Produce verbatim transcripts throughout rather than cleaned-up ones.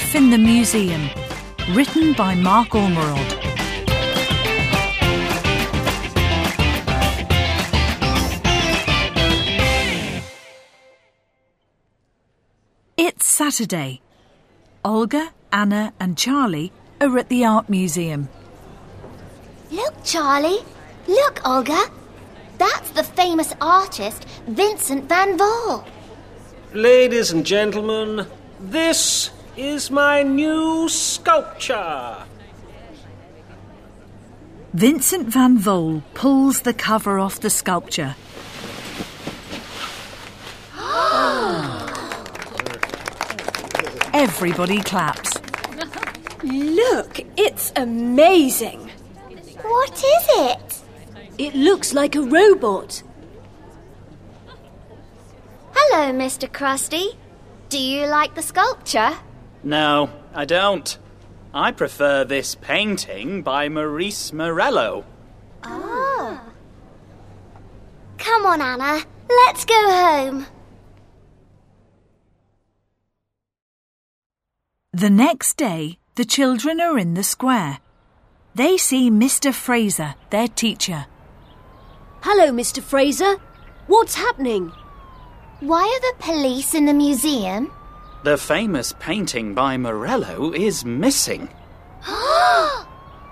Life in the Museum, written by Mark Ormerod. It's Saturday. Olga, Anna and Charlie are at the art museum. Look, Charlie. Look, Olga. That's the famous artist Vincent van Gogh. Ladies and gentlemen, this is my new sculpture. Vincent van Gogh pulls the cover off the sculpture. Everybody claps. Look, it's amazing. What is it? It looks like a robot. Hello, Mister Krusty. Do you like the sculpture? No, I don't. I prefer this painting by Maurice Morello. Oh. Come on, Anna. Let's go home. The next day, the children are in the square. They see Mister Fraser, their teacher. Hello, Mister Fraser. What's happening? Why are the police in the museum? The famous painting by Morello is missing. Oh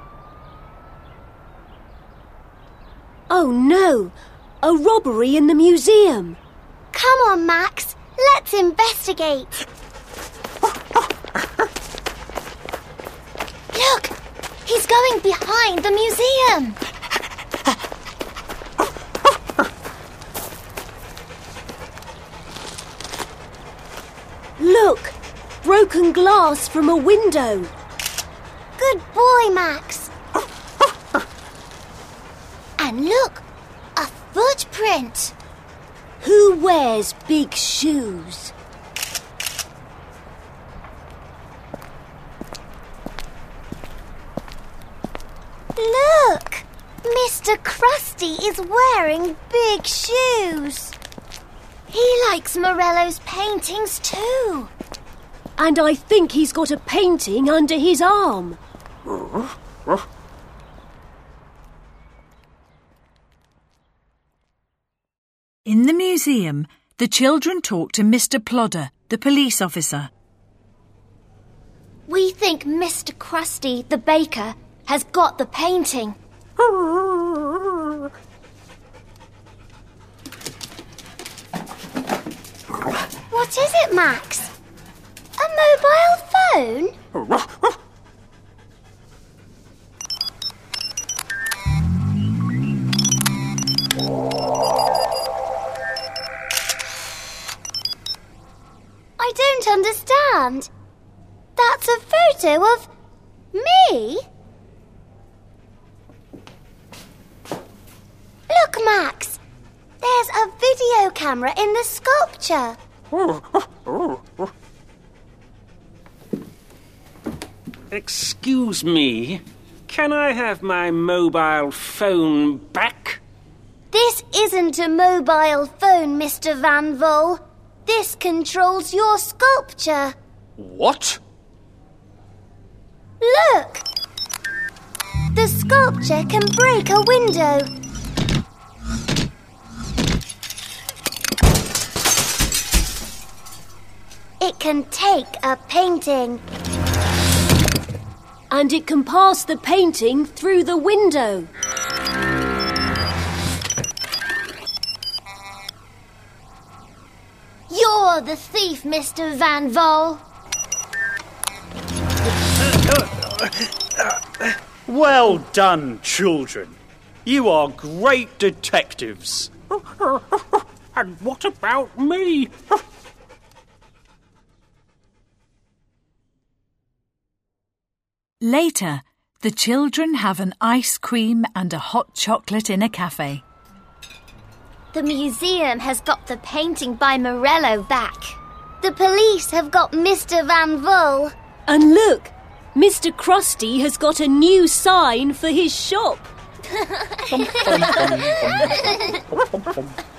no! A robbery in the museum. Come on, Max. Let's investigate. Look! He's going behind the museum. Look! Broken glass from a window. Good boy, Max. And look! A footprint. Who wears big shoes? Look! Mister Krusty is wearing big shoes. He likes Morello's paintings too. And I think he's got a painting under his arm. In the museum, the children talk to Mister Plodder, the police officer. We think Mister Krusty, the baker, has got the painting. What is it, Max? A mobile phone? I don't understand. That's a photo of me? Look, Max. There's a video camera in the sculpture. Excuse me, can I have my mobile phone back? This isn't a mobile phone, Mister Van Gogh. This controls your sculpture. What? Look! The sculpture can break a window. It can take a painting. And it can pass the painting through the window. You're the thief, Mister Van Gogh. Well done, children. You are great detectives. And what about me? Later, the children have an ice cream and a hot chocolate in a cafe. The museum has got the painting by Morello back. The police have got Mister Van Gogh. And look, Mister Krusty has got a new sign for his shop.